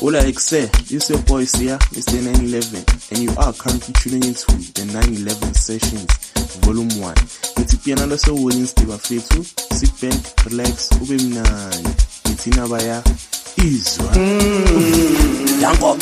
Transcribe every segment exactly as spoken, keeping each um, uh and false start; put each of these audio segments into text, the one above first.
Hola Exe, this is your boy Sia, Mister nine eleven, and you are currently tuning into the nine eleven Sessions, Volume one. Ngithi piano so Williams Diba Fetu, sit back, relax, ube mnandi. Ngithi nabaya izwa. Danko.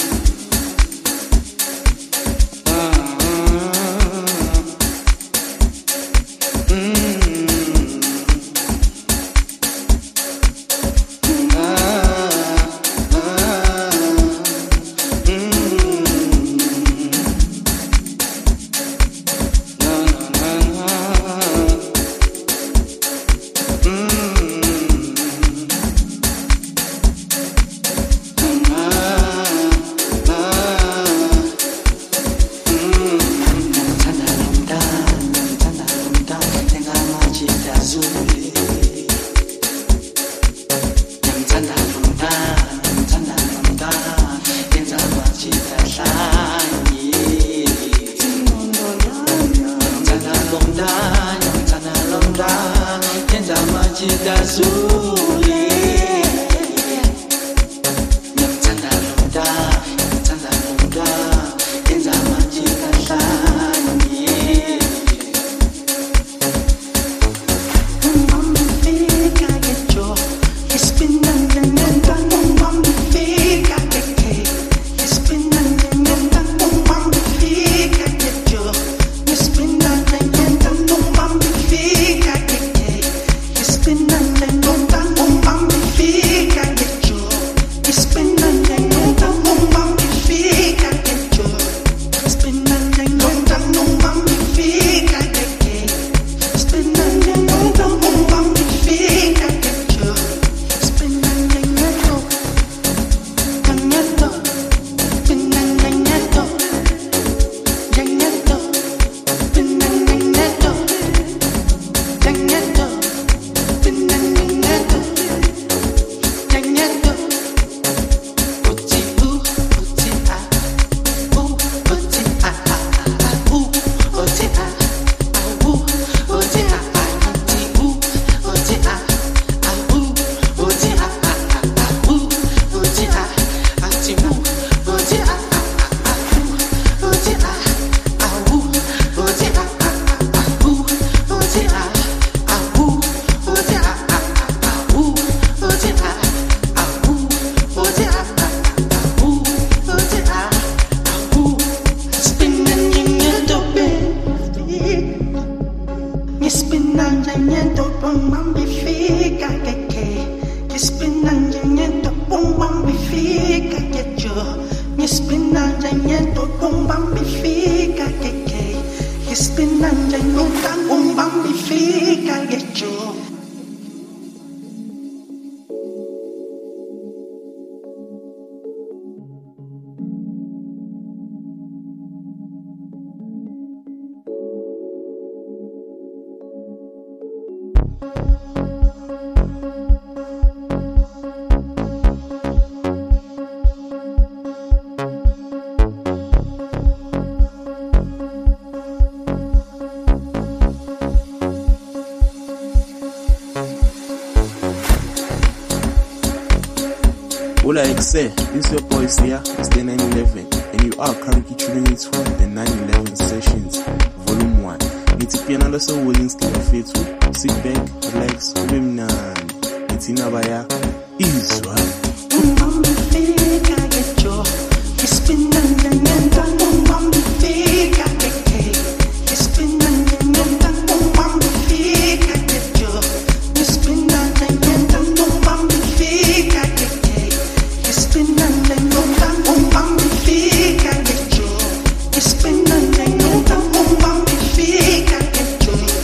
Hola Exe, this is your boy Sia, Mister nine eleven, and you are currently tuning into the nine eleven Sessions, Volume one. Ngithi piano so Williams Diba Fetu, sit back, relax, ube mnandi. Ngithi nabaya izwa.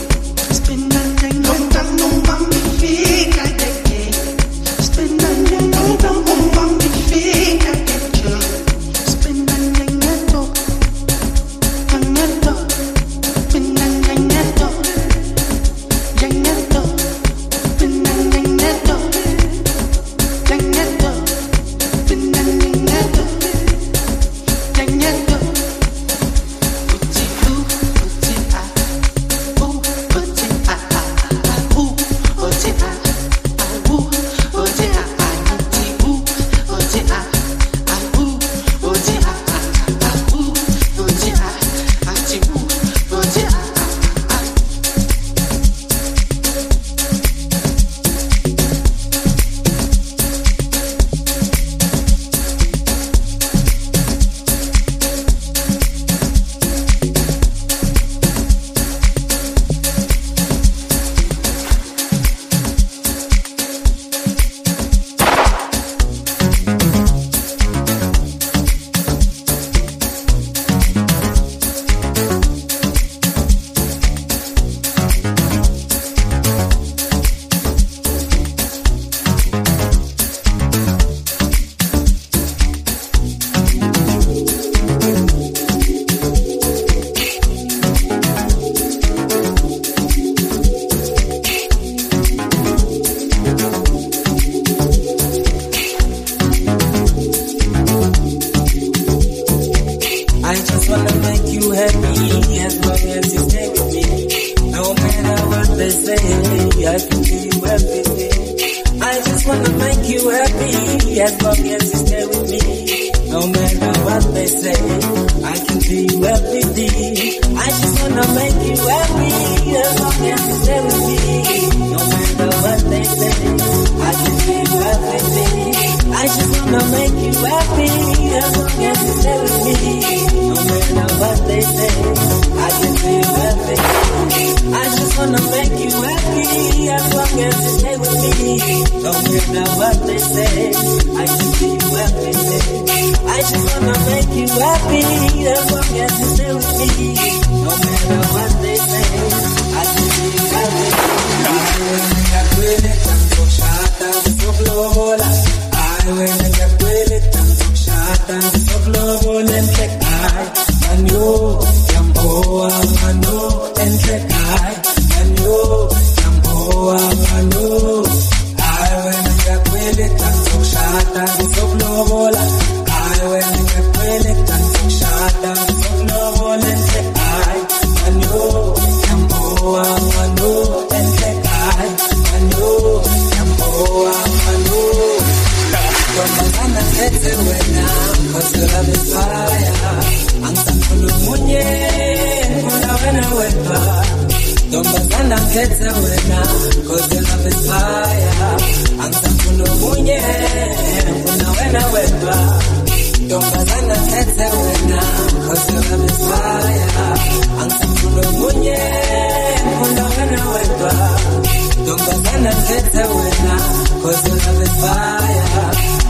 Spin just wanna make you happy as long as you stay with me. No matter what they say, I can be you every day. I just wanna make you happy as long as you stay with me. No matter what they say, I can be you every day. I just wanna make you happy as long as you stay with me. No matter what they say, I can be you every day. I just wanna make you happy as long as you stay with me. No matter what they say, I can be you every day. I just wanna make you happy as long as you stay with me. No matter what they say, I can be you every day. I will it tanto shata so global. I will get with it tanto shata so global and check I manu yamboa manu and check I manu yamboa manu. I will get with it tanto shata so global. I will get with it tanto shata so global and check I manu yamboa manu and check I manu yamboa manu. Tomazana kete wena, cause your love is fire. Anta kulu munye, kuna wena wena. Tomazana kete wena, cause your love is fire. Anta kulu munye, kuna wena wena. Tomazana kete wena, cause your love is fire. Anta kulu munye, kuna wena wena. Tomazana kete wena, cause your love is fire.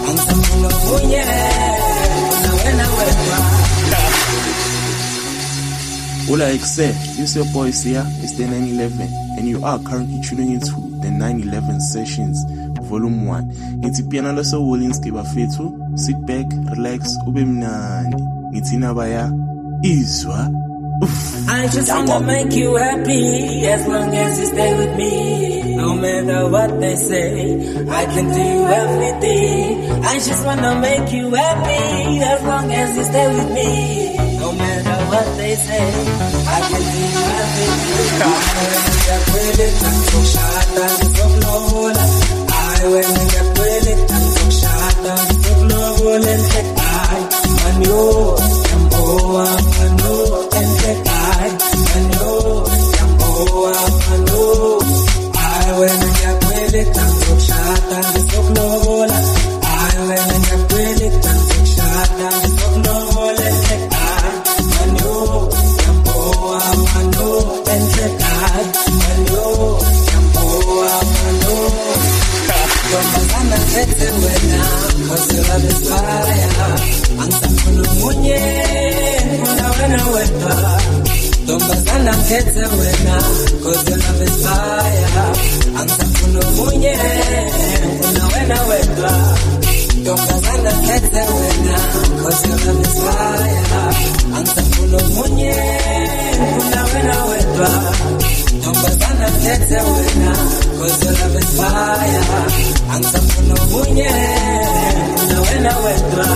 Hola Excel, this is your boy Sia, it's the nine eleven, and you are currently tuning into the nine eleven Sessions, Volume one. Ngithi piano loso Wolinski bafethu, sit back, relax, ube mnandi. Ngithi nabaya izwa. I just wanna make you happy as long as you stay with me. No matter what they say, I can do everything. I just wanna make you happy as long as you stay with me. No matter what they say, I can do everything. I will get it tanto shata so global. I will get it tanto shata so global and check I manu yamboa manu and check I manu yamboa manu. I will get it tanto shata so global. I will get it tanto shata so global and check I manu yamboa manu and check I manu yamboa manu. Tomazana kete wena, cause your love is fire. Anta kulu munye, kuna wena wena. Tomazana kete wena, cause your love is fire. Anta kulu munye, kuna wena wena. Tomazana kete wena, cause your love is fire. Anta kulu munye, kuna wena wena. Tomazana kete wena, cause your love is fire. Anta kulu munye, kuna wena wena.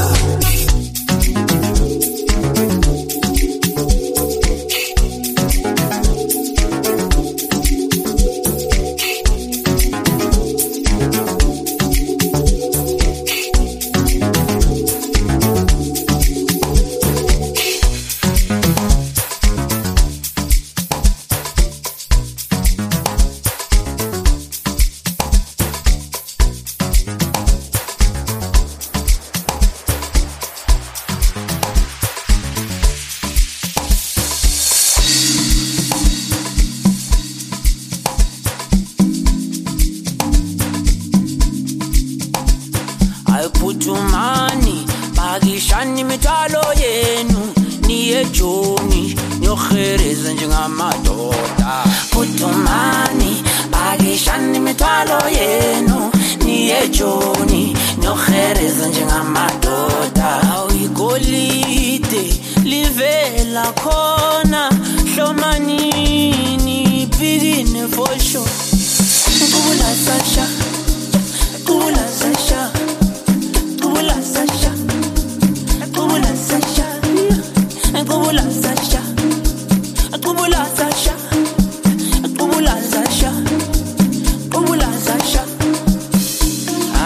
Ayiphuthumani bakishani imithwalo yenu niye Joni nyohereza njengamadoda. Phuthumani bakishani imithwalo yenu niye Joni nyohereza njengamadoda. Awigolide livela khona hlomanini bigine for sure. Kula Sasha, kula Sasha. Kubula Sasha, Kubula Sasha, Kubula Sasha, Kubula Sasha, Kubula Sasha, Kubula Sasha.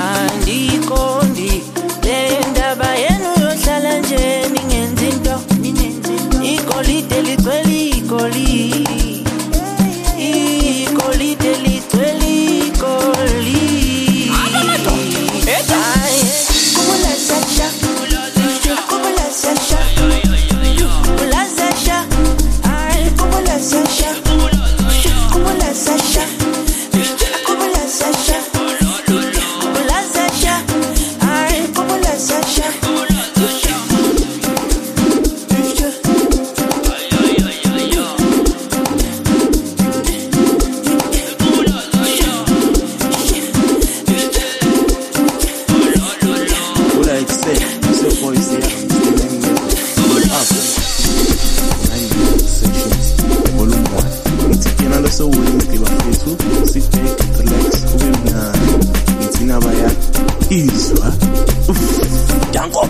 izwa danko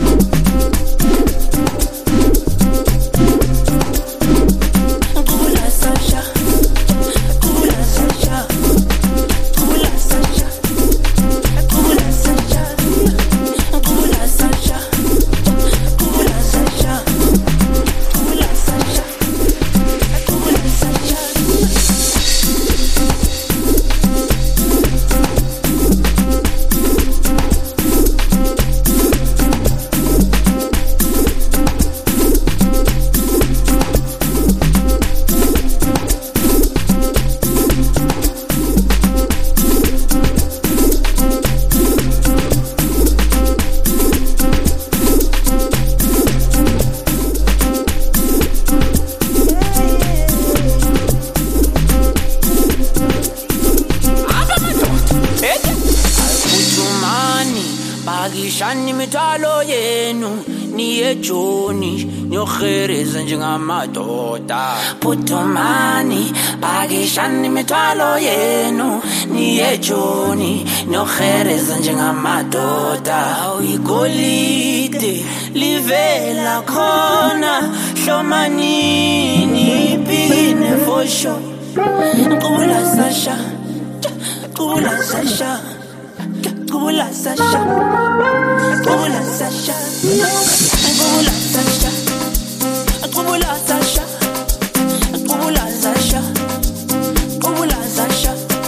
Shani mitalo yenu niye Joni nyogereza njengamadoda Putumani bagishani mitalo yenu niye Joni nyogereza njengamadoda Igolide livela khona hlomanini ipine for sure Kula Sasha Kula Sasha Kula Sasha Kula Sasha Kula Sasha Kula Sasha Kula Sasha Kula Sasha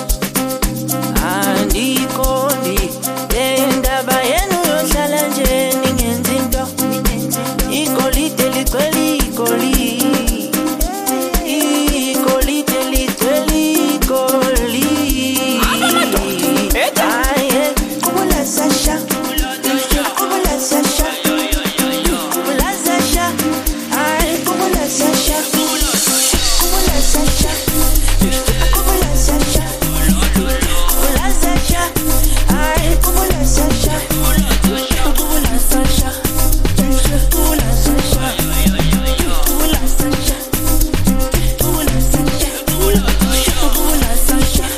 Andikoni endaba yenu yohlala nje ningenza into Igolide ligcwele igoli Igolide ligcwele igoli Sasha, Kubula Sasha, Kubula Sasha, ay Kubula Sasha, Kubula Sasha, Kubula Sasha, Kubula Sasha, ay Kubula Sasha, Kubula Sasha, Kubula Sasha, Kubula Sasha, Kubula Sasha, Kubula Sasha, Kubula Sasha.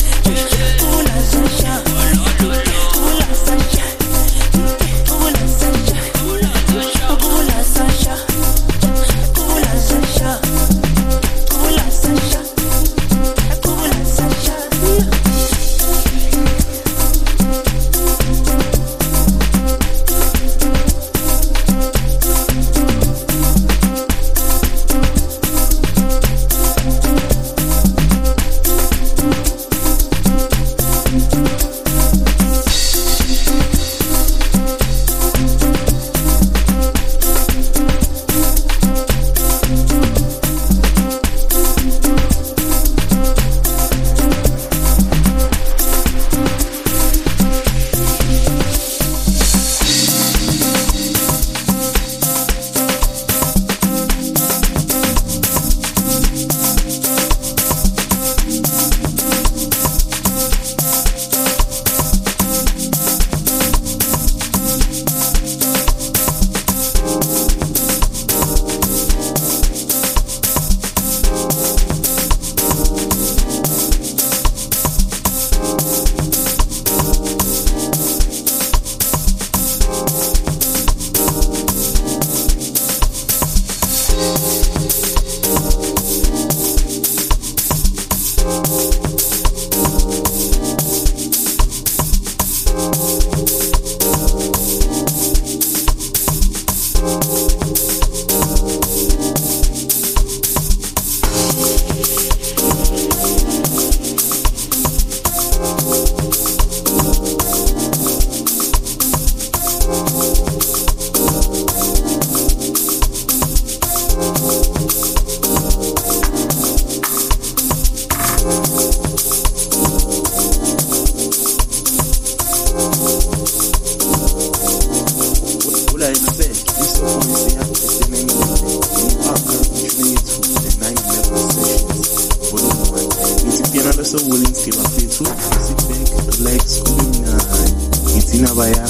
Sowolinski bafethu sit back relax kumina itsina baya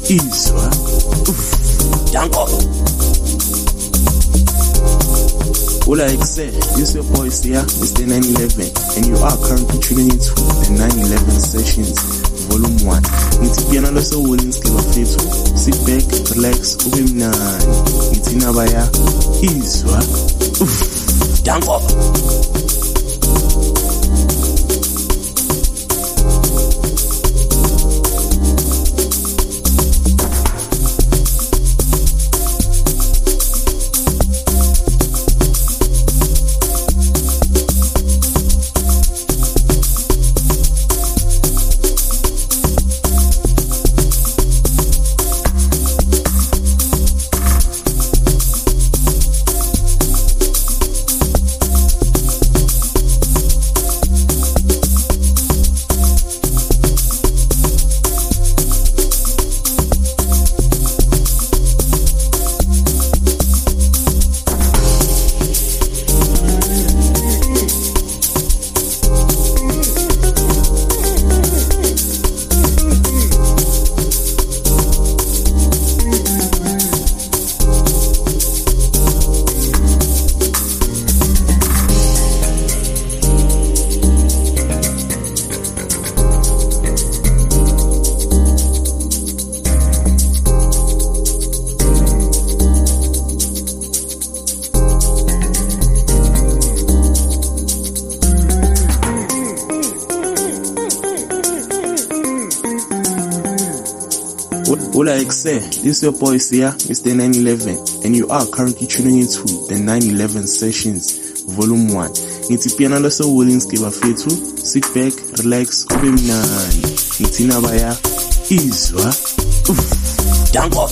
izwa danko Ula Excel, this is your boy here, Mister nine eleven, and you are currently tuning into the nine eleven Sessions Volume one. ngithi piano losewolini sigiba fethu. Sit back, relax, ube mnandi. Ngithi nabaya izwa. Uff, danko. What I say, this is your boy here, Mister nine eleven, and you are currently tuning into the nine eleven Sessions, Volume one. Ngithi piano losewolini sigiba fethu. Sit back, relax, ube mnandi. Ngithi nabaya izwa. Uff, danko.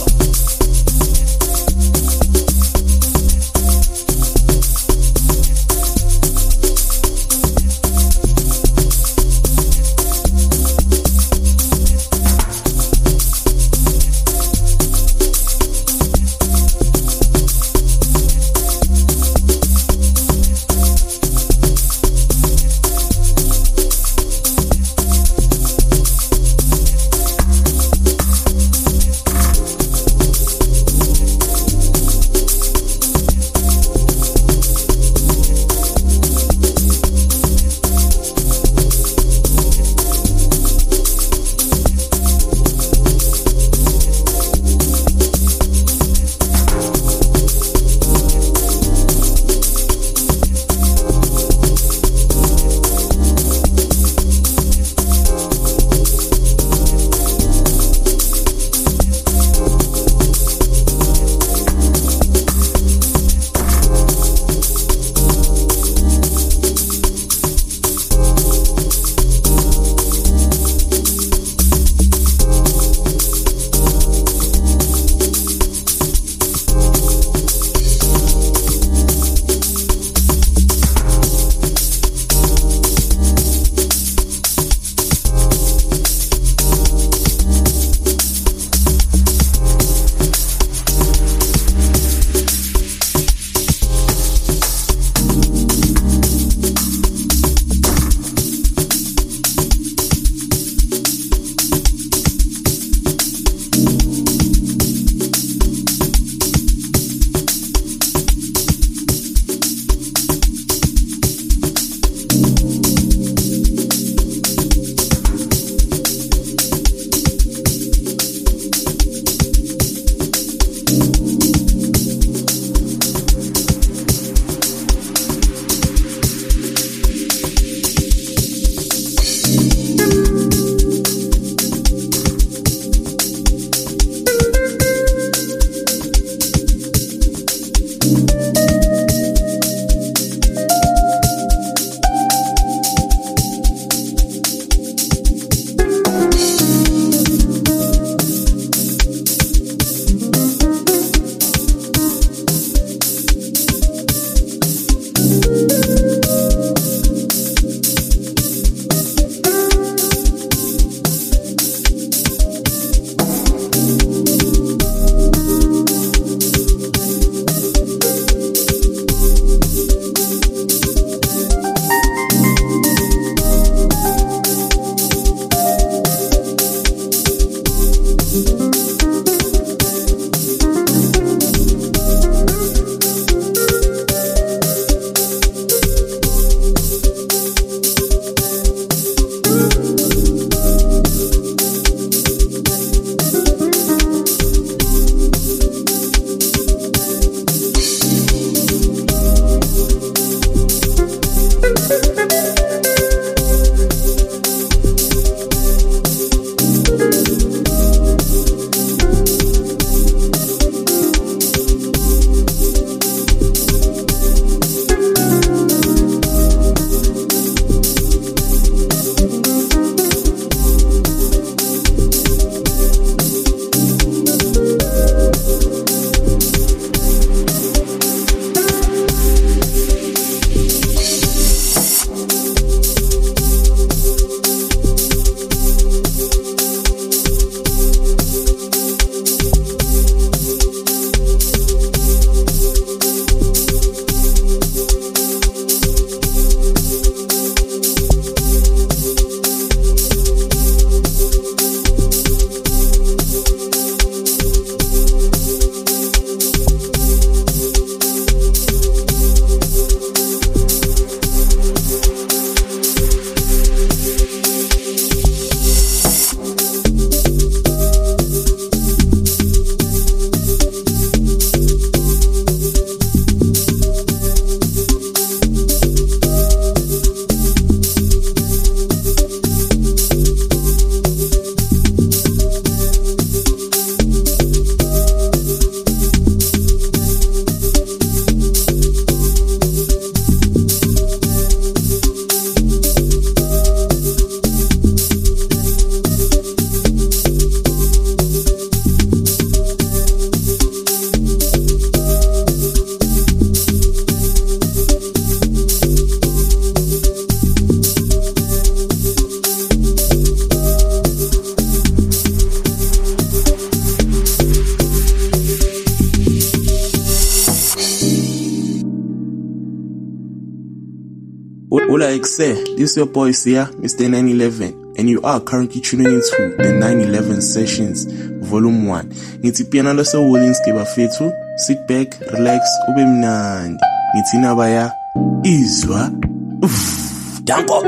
like say, this your boy here, Mister nine eleven, and you are currently tuning into the nine eleven Sessions, Volume one. Ngithi piano lo so wolinski bafethu, sit back, relax, ube mnandi. Ngithi nabaya izwa. Uff, danko.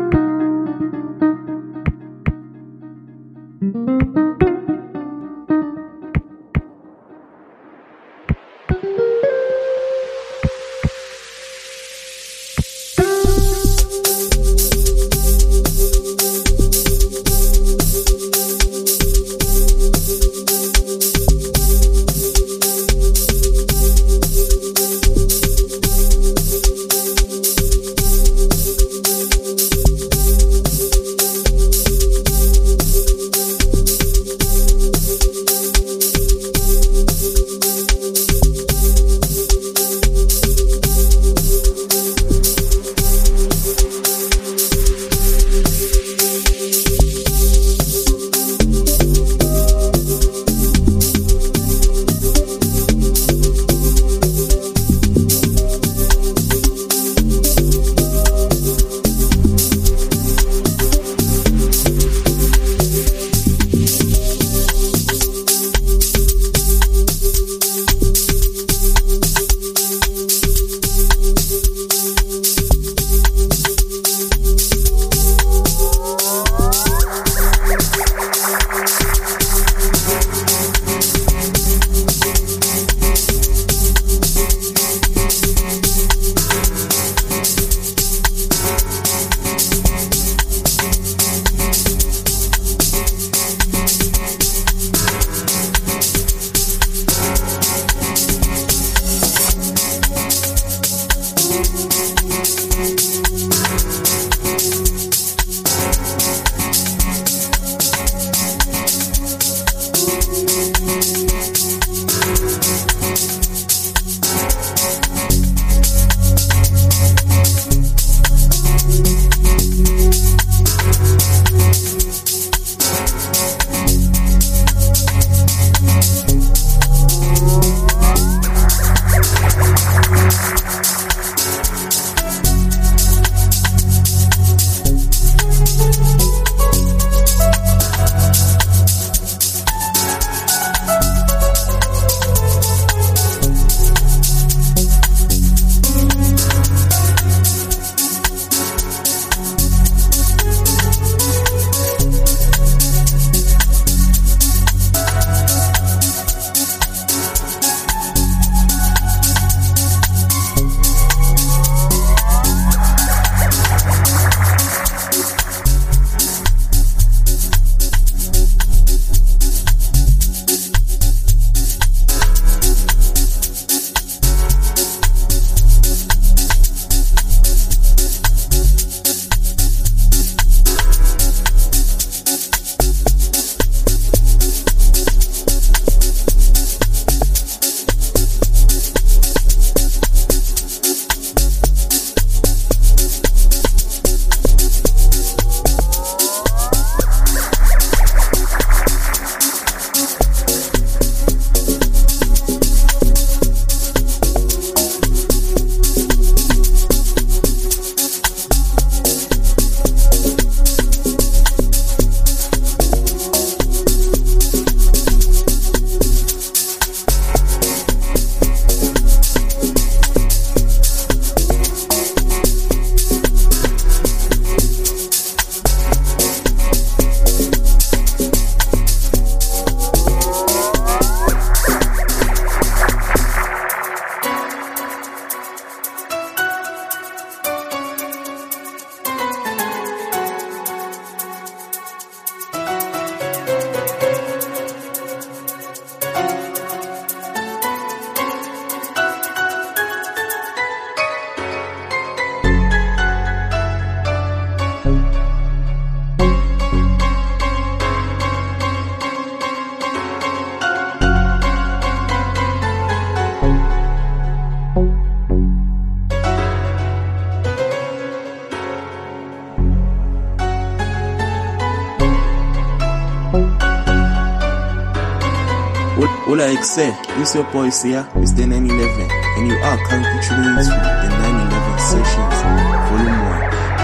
All I say, this your boy here, Mister nine eleven, and you are currently tuning into the nine eleven Sessions, Volume one.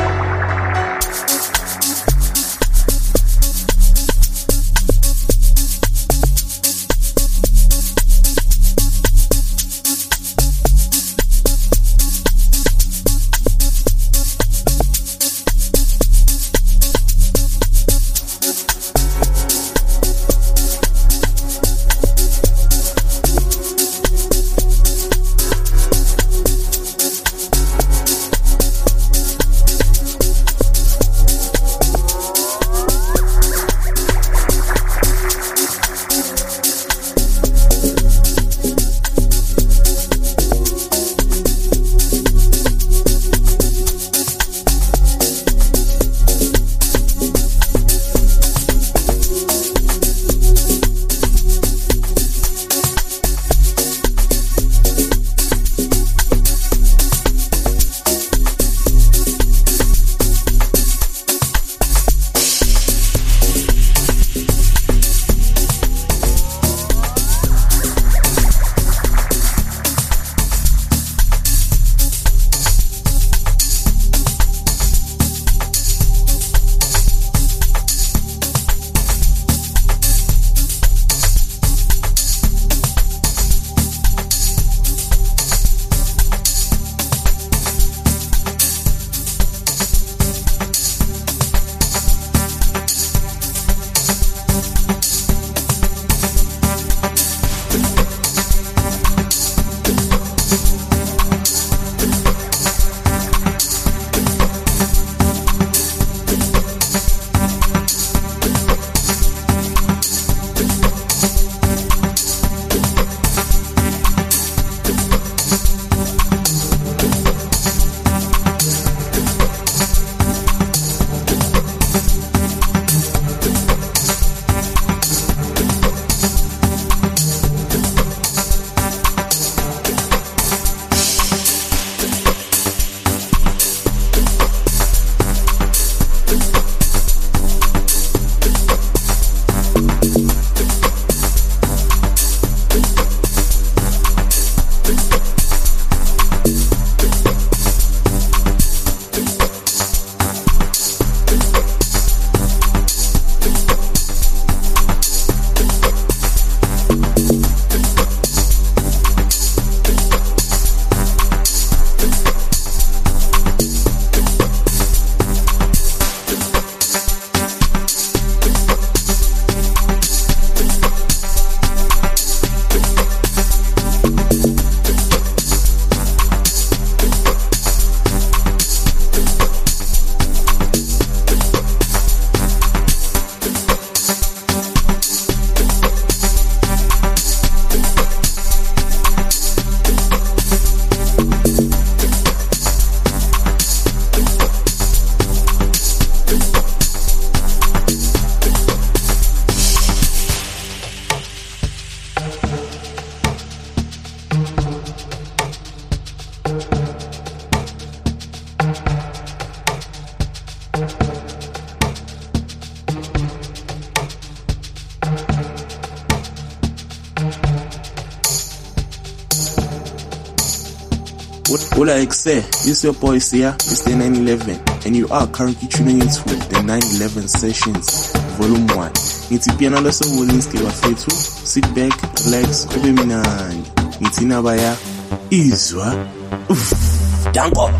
All I say, this your boy here, Mister nine eleven, and you are currently tuning into the nine eleven Sessions, Volume one. Ngithi piano leso wolinski bafethu, sit back, relax, kube mnandi. Ngithi nabaya izwa. Uff, danko.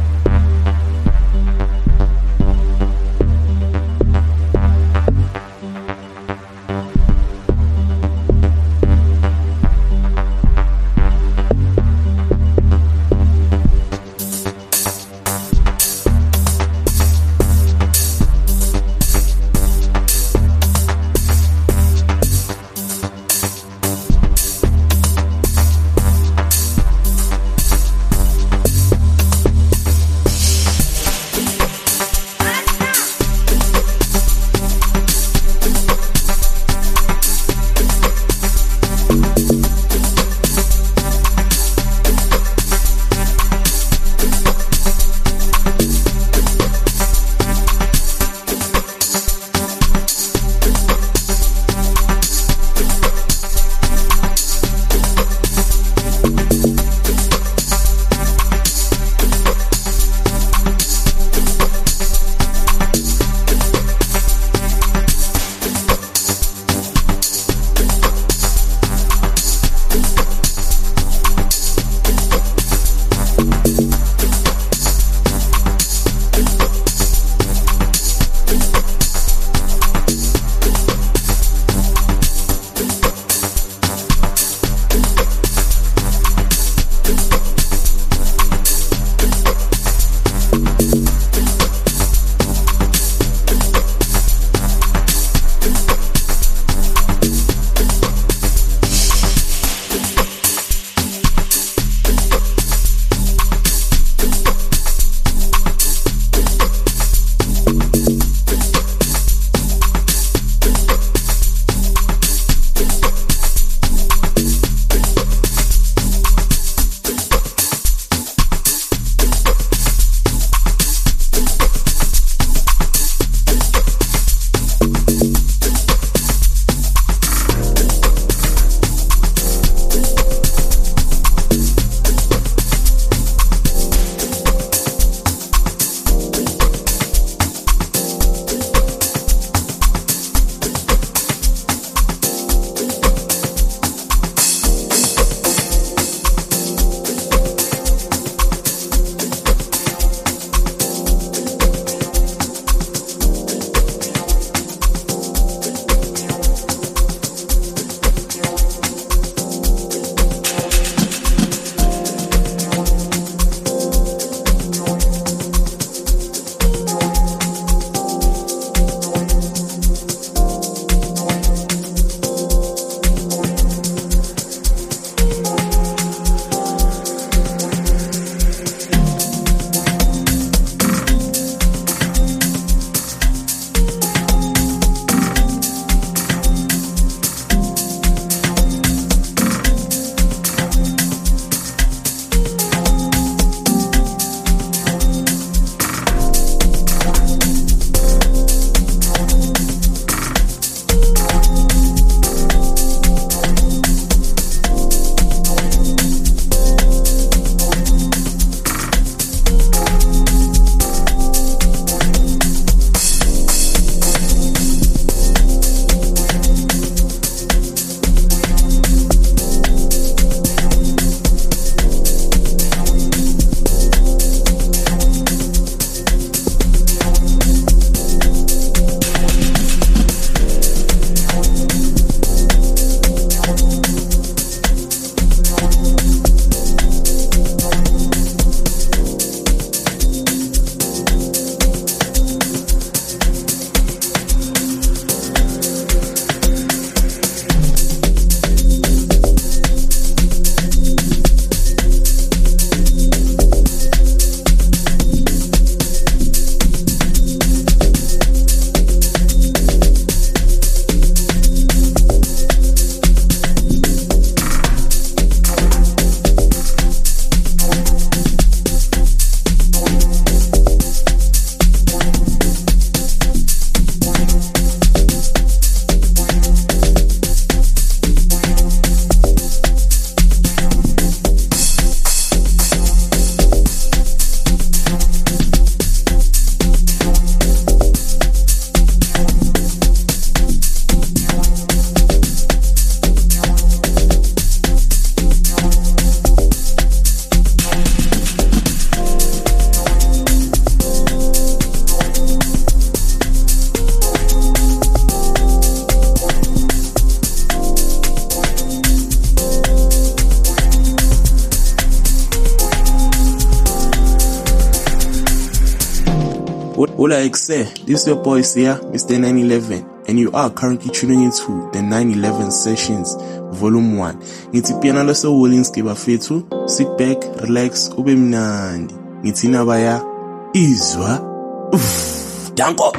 Like say, this is your boy here, Mister nine eleven, and you are currently tuning into the nine eleven Sessions, Volume one. Ngithi piano leso Wolinski bafethu, sit back, relax, ube mnandi. Ngithi nabaya izwa. Uff, danko.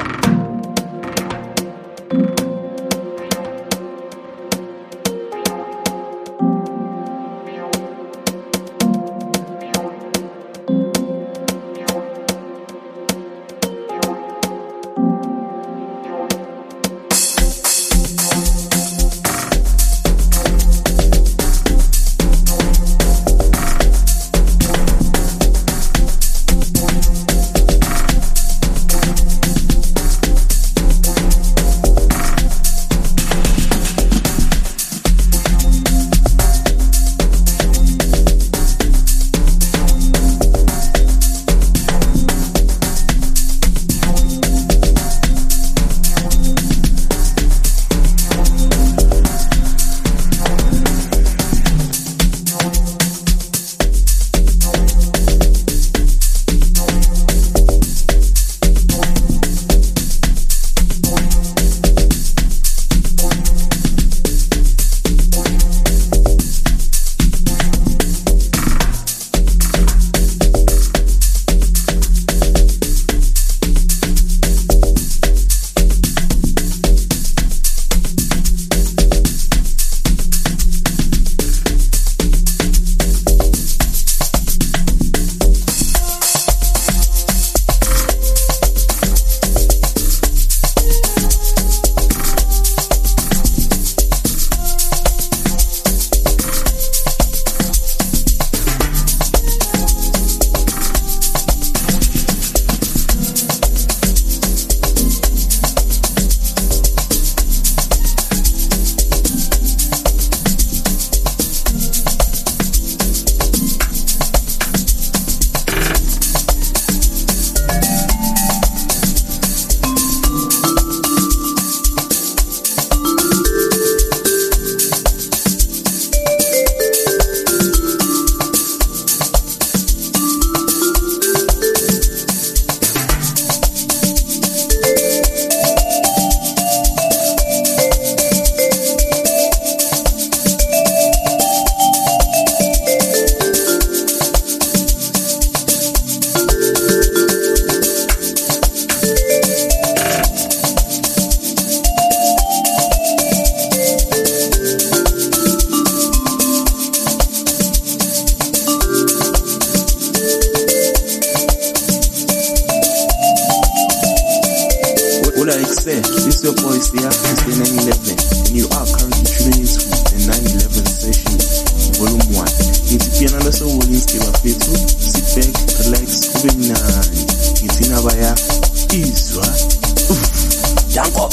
This is your boy here, Mister nine eleven, and you are currently tuning into the nine eleven Sessions, Volume one. Ngithi piano leso Wolinski bafethu, sit back, relax, ube mnandi. Ngithi nabaya izwa. Uff, danko.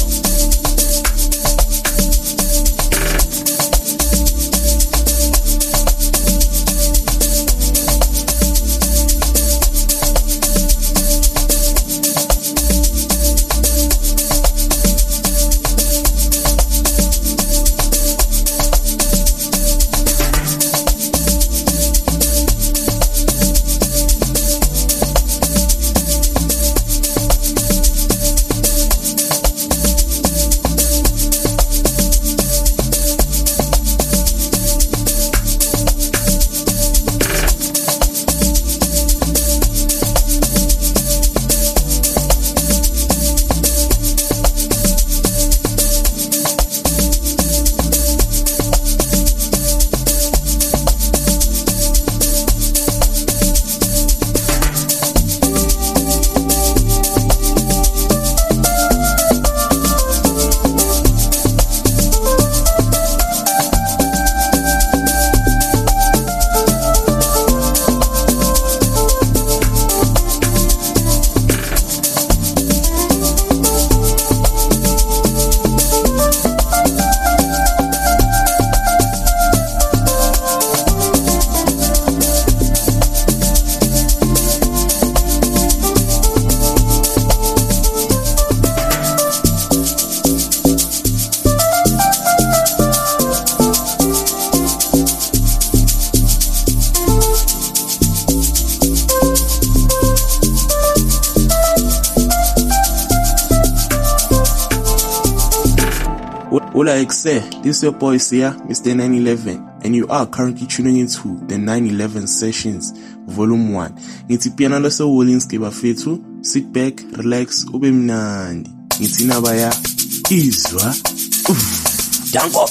Hola Exe, this is your boy Sia, Mister nine eleven, and you are currently tuning into the nine eleven Sessions, Volume one. Ngithi piano lo sewulinski bafethu, sit back, relax, ube mnandi. Ngithi nabaya izwa. Uff, danko.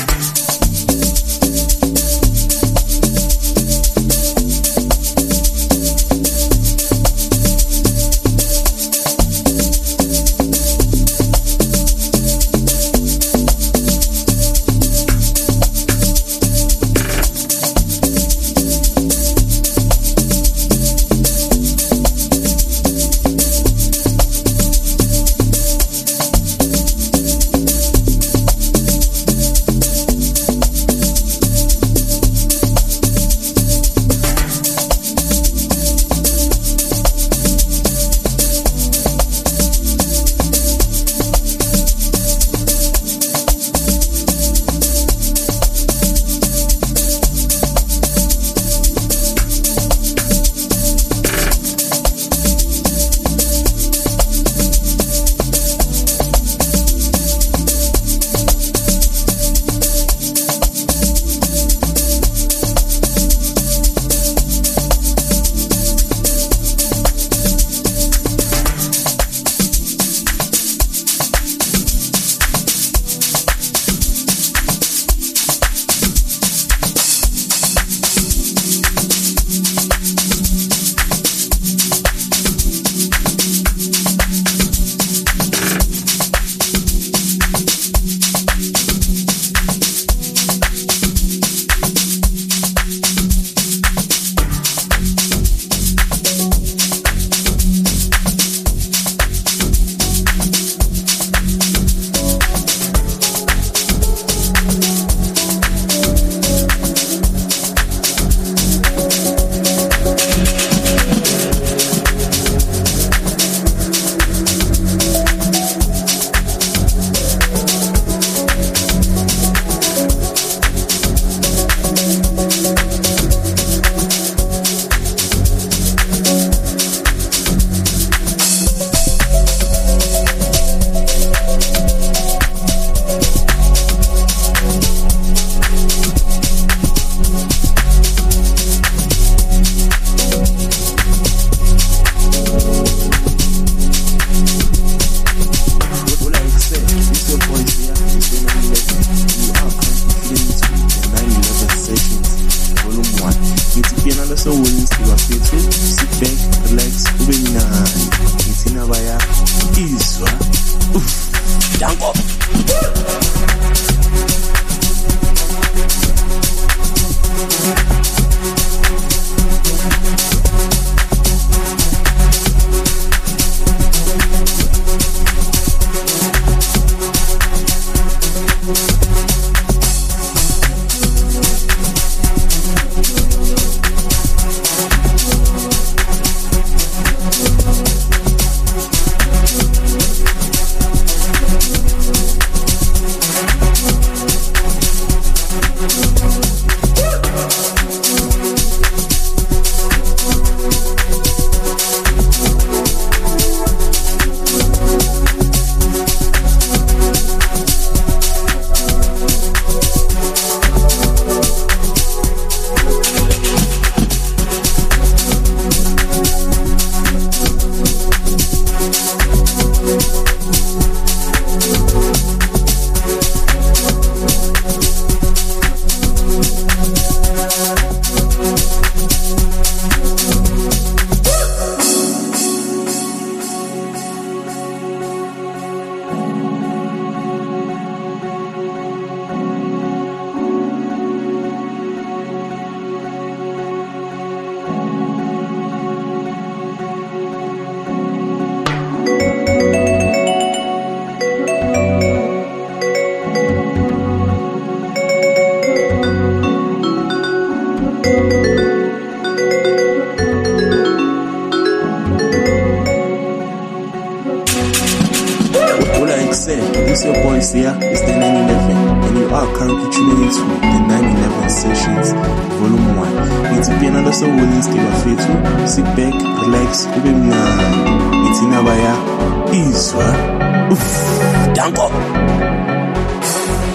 This is your boy Sia, Mister nine eleven, and you are currently tuning into the nine eleven Sessions, Volume one. Ngithi piano lo sewulinski bafethu, sit back, relax, ube mnandi. Ngithi nabaya izwa. Uff, danko.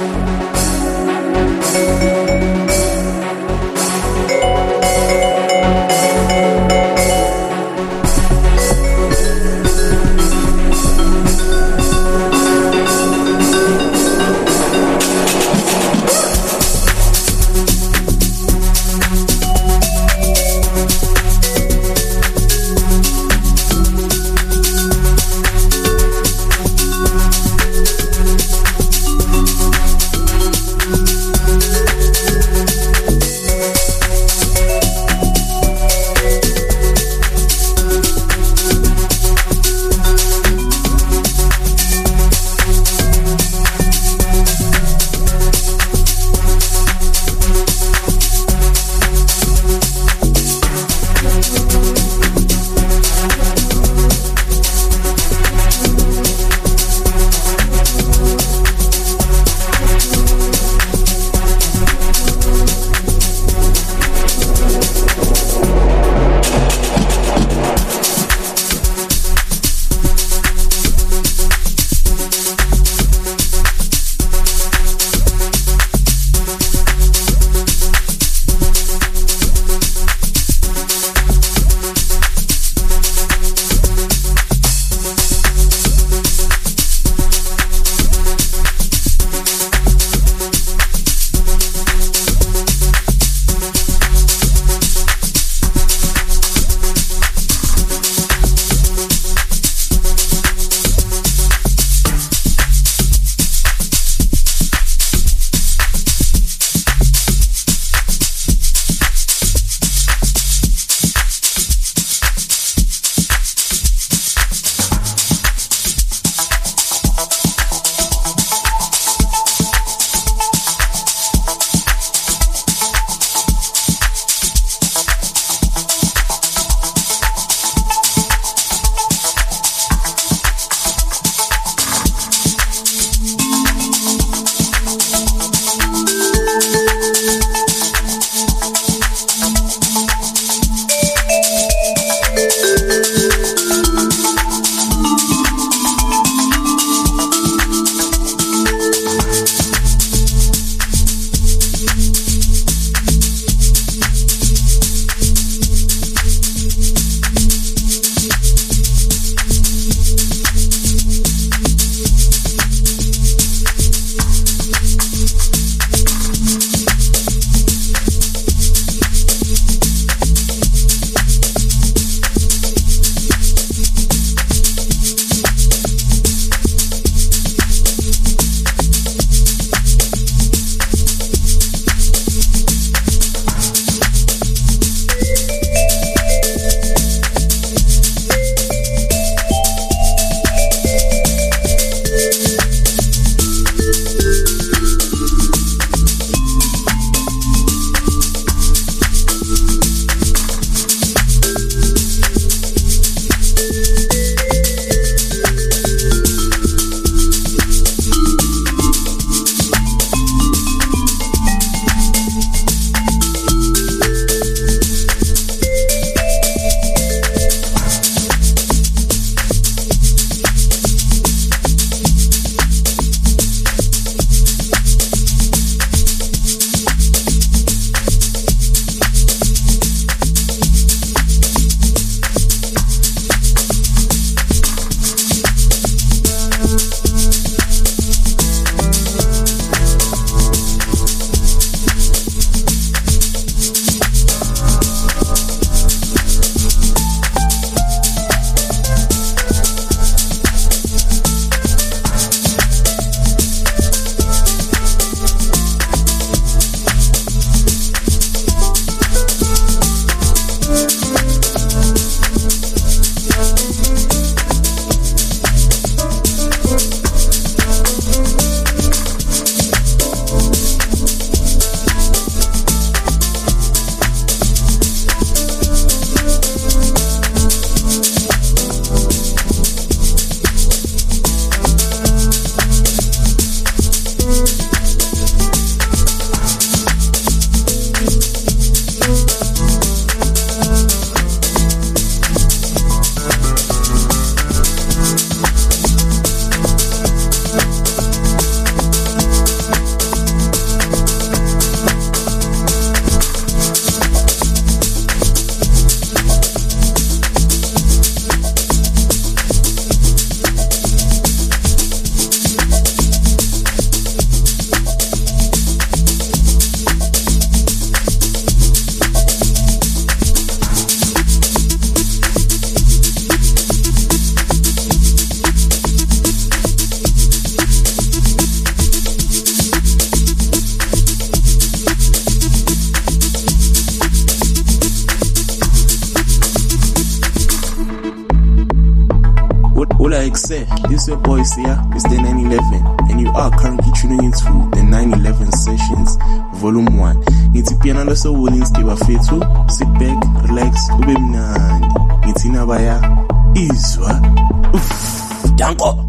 Like say, this your boy here, Mister nine eleven, and you are currently tuning into the nine eleven Sessions, Volume one. Niti piano loso Wollins kiba fetu, sit back, relax, ube mnandi. Niti nabaya, izwa, uff, danko.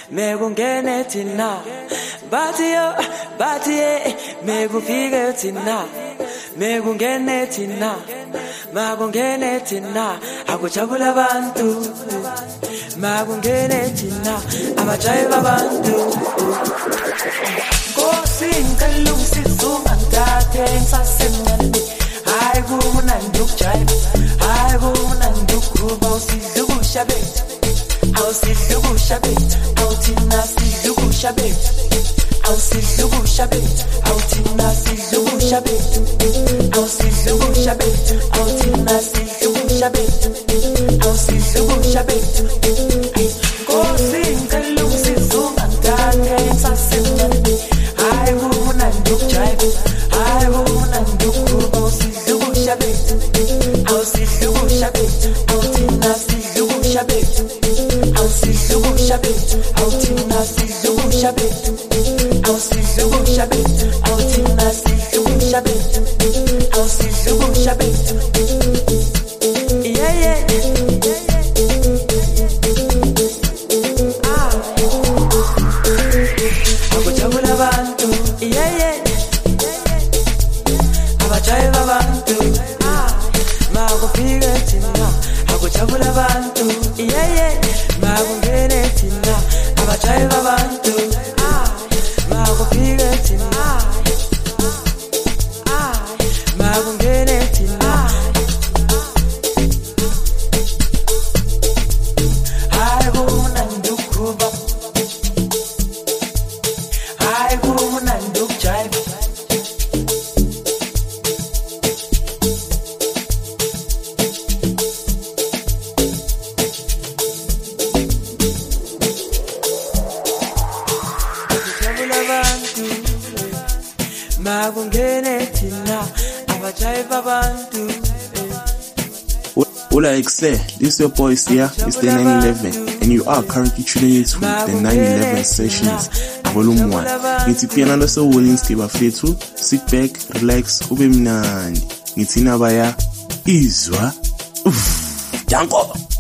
mekungene thina bathi yo bathi eh mekufike thina mekungene thina makungene thina akujabula abantu makungene thina abajayiva abantu ngosingalo sizuma ntate sasemnandi hayi kumnandi ukujayiva hayi kumnandi ukuba usidlukusha bethu awusidlukusha bethu awuthina sidlukusha bethu awusidlukusha bethu awuthina sidlukusha bethu awusidlukusha bethu awuthina sidlukusha bethu awusidlukusha bethu ngosingalo sizuma ntate sasemnandi hayi kumnandi ukujayiva hayi kumnandi ukuba usidlukusha bethu awusidlukusha bethu awuthina sidlukusha bethu awusidlukusha bethu awuthina sidlukusha bethu awusidlukusha bethu awuthina sidlukusha bethu awusidlukusha bethu yeah yeah ah akujabula abantu yeah yeah abajayiva abantu ah makufike thina akujabula abantu yeah yeah makungene thina abajayiva abantu ah makufike thina ah makungene thina hayi kumnandi ukuba hayi kumnandi ukujayiva makungene thina abajayiva abantu Ola Exe, this is your boy Sia, Mister nine eleven, and you are currently tuning into the nine eleven Sessions, Volume one. Ngithi piano loso Wollings ke bafethu, sit back, relax, ube mnandi. Ngithi nabaya izwa. Uff, jango.